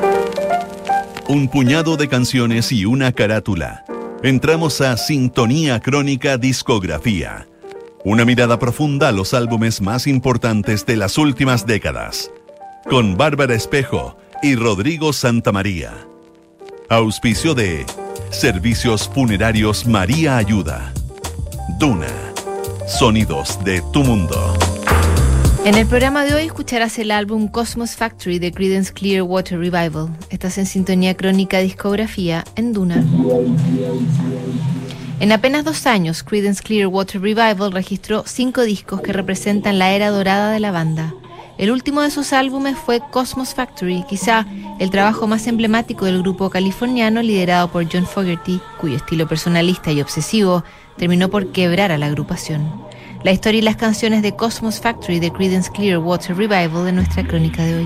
Un puñado de canciones y una carátula. Entramos a Sintonía Crónica Discografía. Una mirada profunda a los álbumes más importantes de las últimas décadas. Con Bárbara Espejo y Rodrigo Santamaría. Auspicio de Servicios Funerarios María Ayuda. Duna. Sonidos de tu mundo. En el programa de hoy escucharás el álbum Cosmos Factory de Creedence Clearwater Revival. Estás en Sintonía Crónica Discografía en Duna. En apenas 2 años, Creedence Clearwater Revival registró 5 discos que representan la era dorada de la banda. El último de sus álbumes fue Cosmos Factory, quizá el trabajo más emblemático del grupo californiano liderado por John Fogerty, cuyo estilo personalista y obsesivo terminó por quebrar a la agrupación. La historia y las canciones de Cosmos Factory de Creedence Clearwater Revival de nuestra crónica de hoy.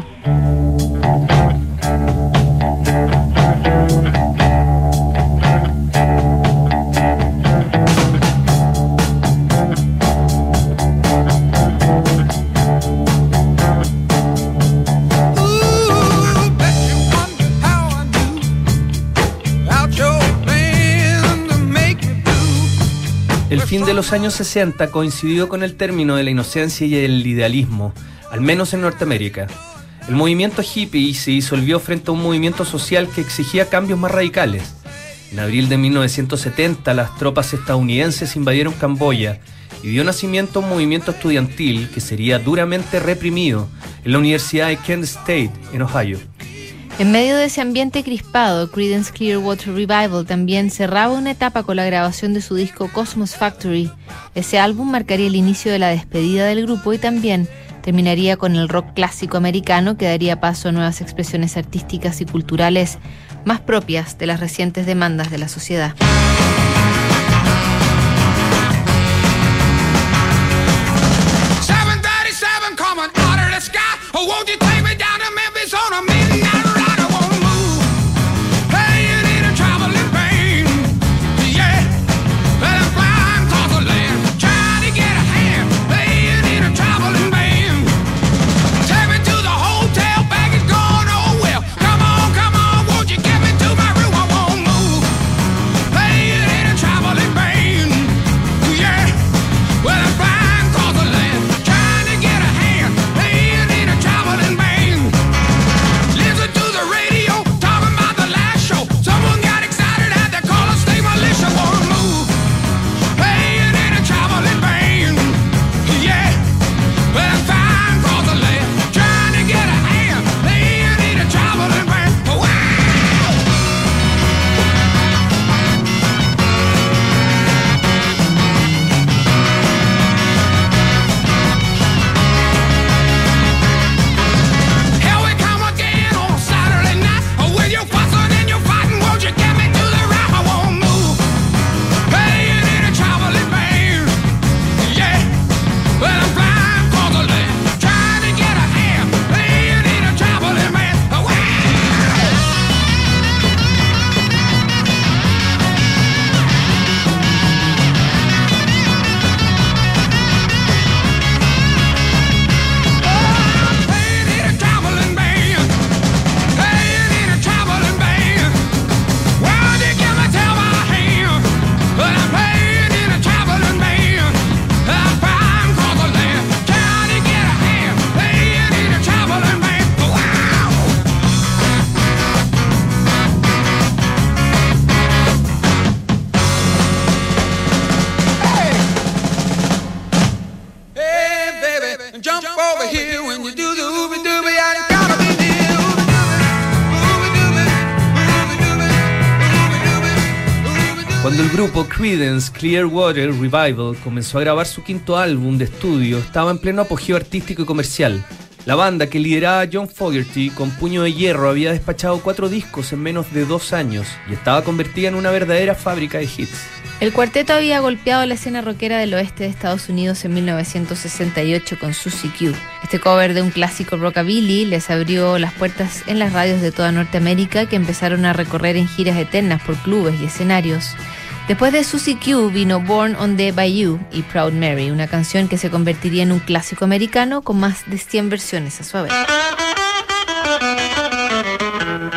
El fin de los años 60 coincidió con el término de la inocencia y el idealismo, al menos en Norteamérica. El movimiento hippie se disolvió frente a un movimiento social que exigía cambios más radicales. En abril de 1970, las tropas estadounidenses invadieron Camboya y dio nacimiento a un movimiento estudiantil que sería duramente reprimido en la Universidad de Kent State, en Ohio. En medio de ese ambiente crispado, Creedence Clearwater Revival también cerraba una etapa con la grabación de su disco Cosmos Factory. Ese álbum marcaría el inicio de la despedida del grupo y también terminaría con el rock clásico americano que daría paso a nuevas expresiones artísticas y culturales más propias de las recientes demandas de la sociedad. Cuando el grupo Creedence Clearwater Revival comenzó a grabar su 5º álbum de estudio, estaba en pleno apogeo artístico y comercial. La banda, que lideraba John Fogerty con puño de hierro, había despachado 4 discos en menos de 2 años y estaba convertida en una verdadera fábrica de hits. El cuarteto había golpeado la escena rockera del oeste de Estados Unidos en 1968 con Susie Q. Este cover de un clásico rockabilly les abrió las puertas en las radios de toda Norteamérica, que empezaron a recorrer en giras eternas por clubes y escenarios. Después de Susie Q vino Born on the Bayou y Proud Mary, una canción que se convertiría en un clásico americano con más de 100 versiones a su vez.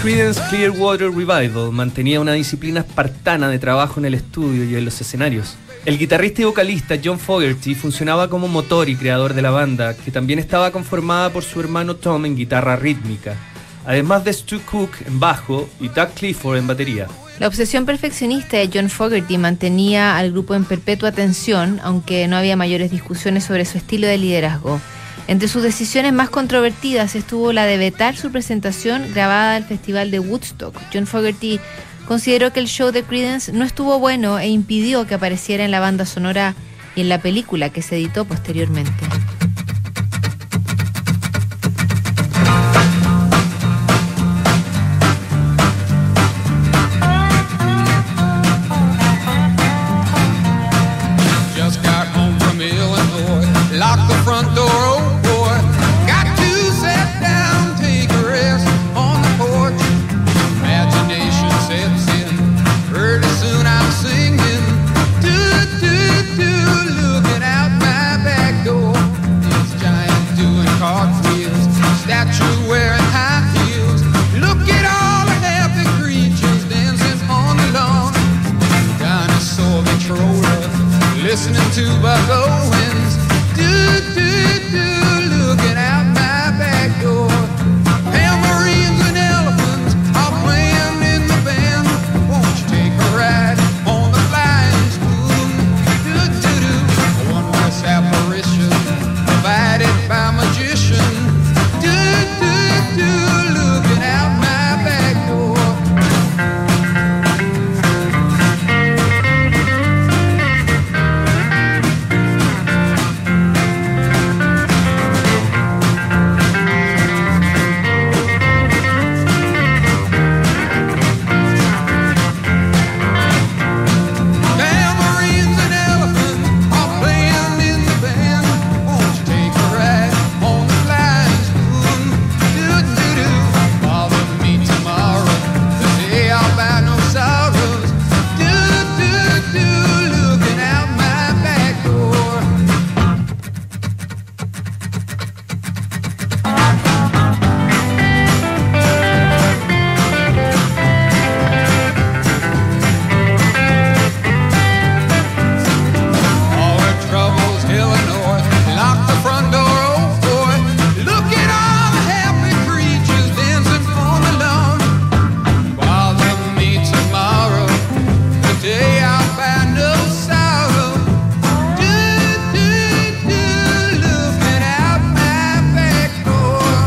Creedence Clearwater Revival mantenía una disciplina espartana de trabajo en el estudio y en los escenarios. El guitarrista y vocalista John Fogerty funcionaba como motor y creador de la banda, que también estaba conformada por su hermano Tom en guitarra rítmica, además de Stu Cook en bajo y Doug Clifford en batería. La obsesión perfeccionista de John Fogerty mantenía al grupo en perpetua tensión, aunque no había mayores discusiones sobre su estilo de liderazgo. Entre sus decisiones más controvertidas estuvo la de vetar su presentación grabada del Festival de Woodstock. John Fogerty consideró que el show de Creedence no estuvo bueno e impidió que apareciera en la banda sonora y en la película que se editó posteriormente. Just got home from Illinois, locked the front door, oh boy, got to sit down, take a rest on the porch. Imagination sets in, pretty soon I'm singing, looking out my back door. This giant doing cartwheels, statue wearing high heels. Look at all the happy creatures dancing on the lawn. Dinosaur controller, listening to Buck Owens. Looking out my back door. Tambourines and elephants are playing in the band. Won't you take a ride on the flying spoon? A wondrous apparition provided by magician. Looking out my back door. Tambourines and elephants are playing in the band. Won't you take a ride on the flying spoon? Bother me tomorrow, the day I'll buy no sorrows. Looking out my back door. All her troubles, Illinois, lock the front door, oh boy. Look at all the happy creatures dancing on the lawn. Bother me tomorrow, the day I'll find no sorrow. Looking out my back door.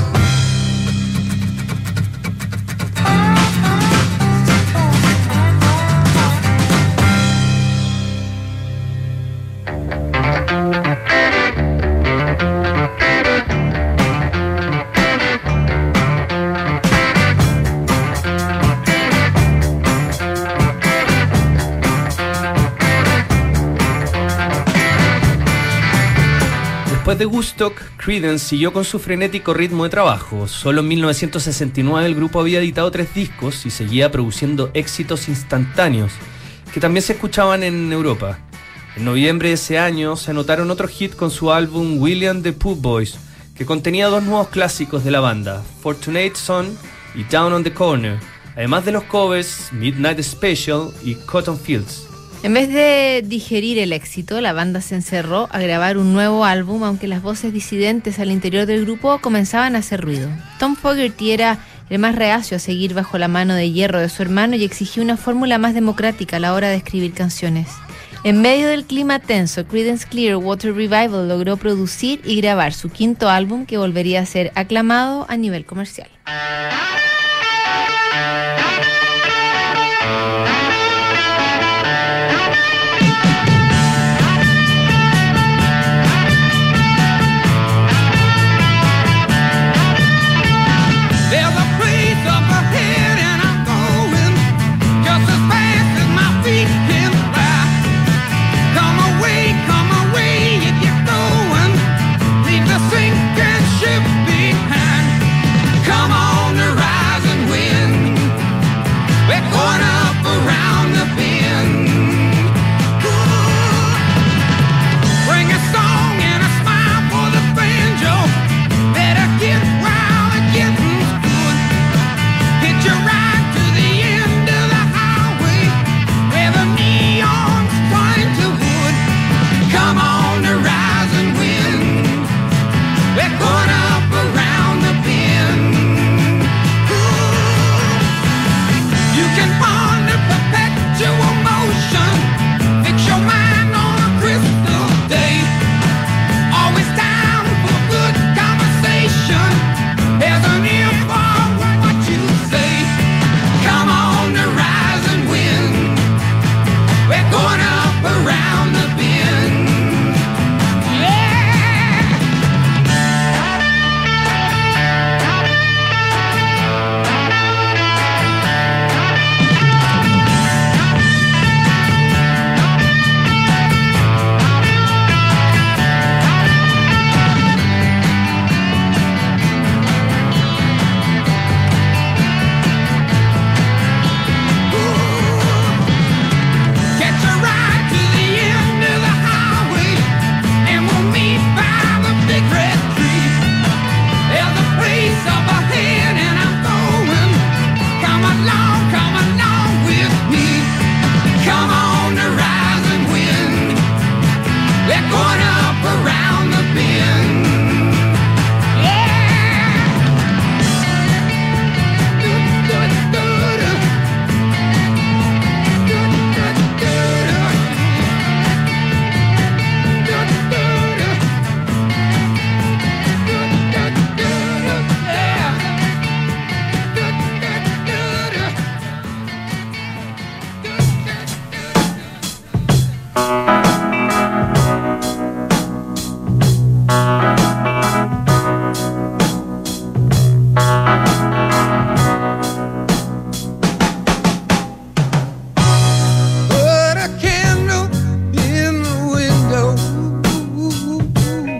Después de Woodstock, Creedence siguió con su frenético ritmo de trabajo. Solo en 1969 el grupo había editado 3 discos y seguía produciendo éxitos instantáneos, que también se escuchaban en Europa. En noviembre de ese año se anotaron otro hit con su álbum William the Pooh Boys, que contenía 2 nuevos clásicos de la banda, Fortunate Son y Down on the Corner, además de los covers Midnight Special y Cotton Fields. En vez de digerir el éxito, la banda se encerró a grabar un nuevo álbum, aunque las voces disidentes al interior del grupo comenzaban a hacer ruido. Tom Fogerty era el más reacio a seguir bajo la mano de hierro de su hermano y exigía una fórmula más democrática a la hora de escribir canciones. En medio del clima tenso, Creedence Clearwater Revival logró producir y grabar su 5º álbum, que volvería a ser aclamado a nivel comercial. There's a place up ahead and I'm going just as fast as my feet can fly. Come away, you get going. Leave the sinking ship behind. Come on, the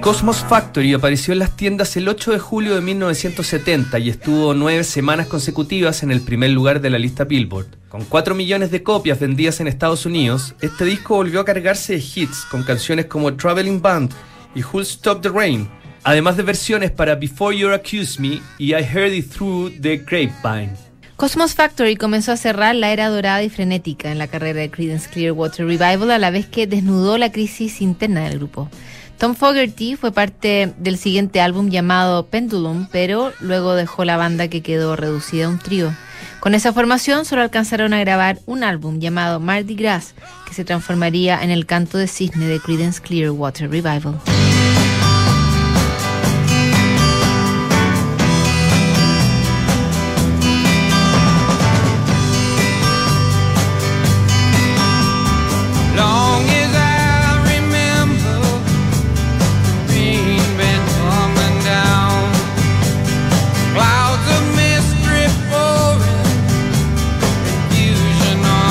Cosmos Factory apareció en las tiendas el 8 de julio de 1970 y estuvo 9 semanas consecutivas en el primer lugar de la lista Billboard. Con 4 millones de copias vendidas en Estados Unidos, este disco volvió a cargarse de hits con canciones como Traveling Band y Who'll Stop the Rain, además de versiones para Before You Accuse Me y I Heard It Through the Grapevine. Cosmos Factory comenzó a cerrar la era dorada y frenética en la carrera de Creedence Clearwater Revival, a la vez que desnudó la crisis interna del grupo. Tom Fogerty fue parte del siguiente álbum llamado Pendulum, pero luego dejó la banda, que quedó reducida a un trío. Con esa formación solo alcanzaron a grabar un álbum llamado Mardi Gras, que se transformaría en el canto de cisne de Creedence Clearwater Revival.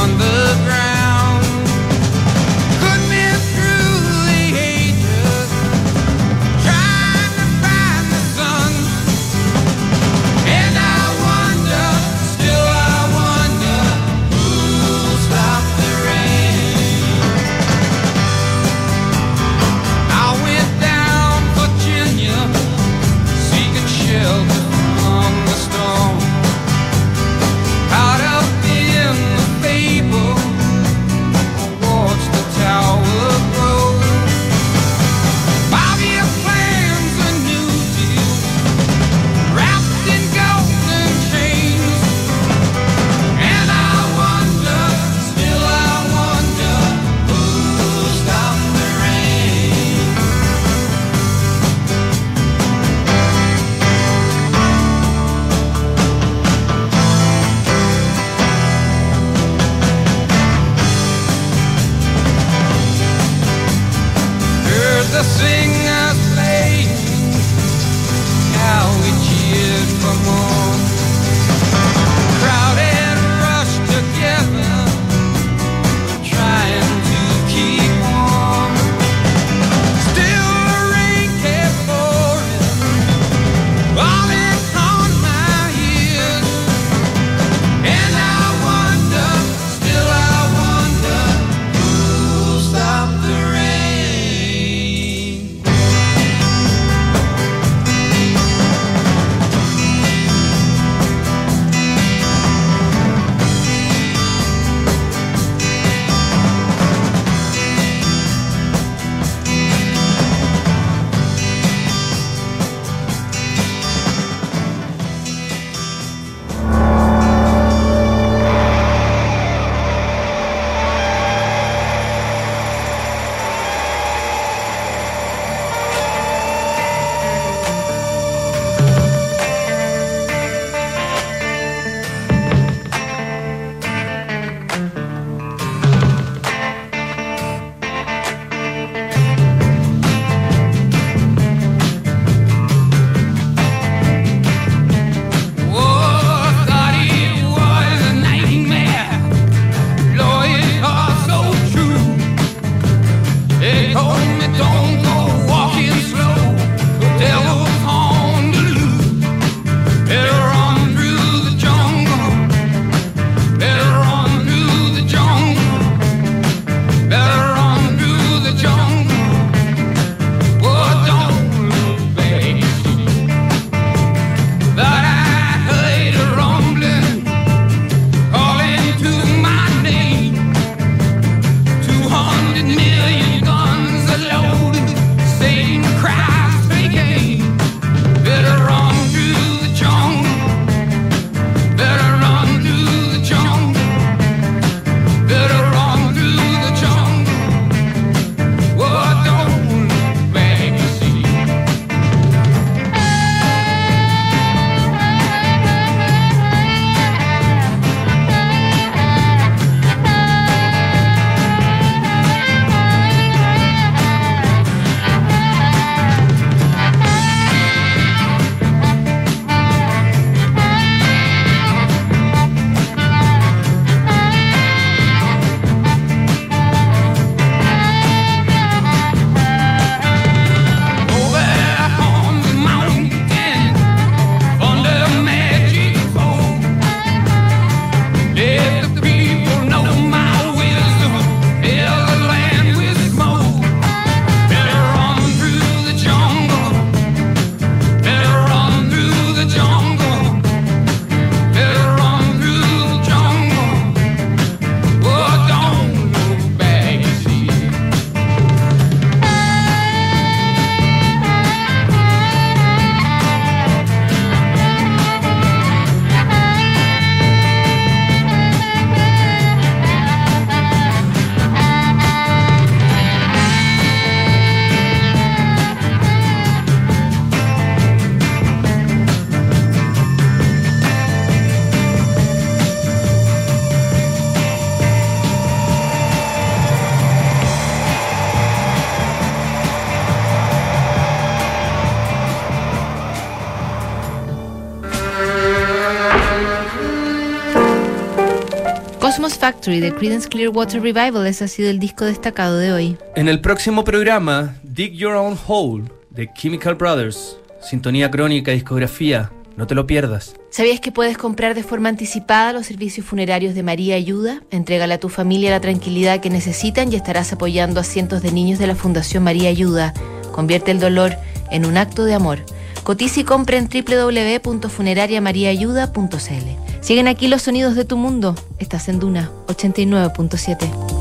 Could men through the ages Cosmos Factory de Creedence Clearwater Revival, ese ha sido el disco destacado de hoy. En el próximo programa, Dig Your Own Hole de Chemical Brothers. Sintonía crónica, discografía. No te lo pierdas. ¿Sabías que puedes comprar de forma anticipada los servicios funerarios de María Ayuda? Entrégale a tu familia la tranquilidad que necesitan y estarás apoyando a cientos de niños de la Fundación María Ayuda. Convierte el dolor en un acto de amor. Cotiza y compra en www.funerariamariaayuda.cl. Siguen aquí los sonidos de tu mundo. Estás en Duna 89.7.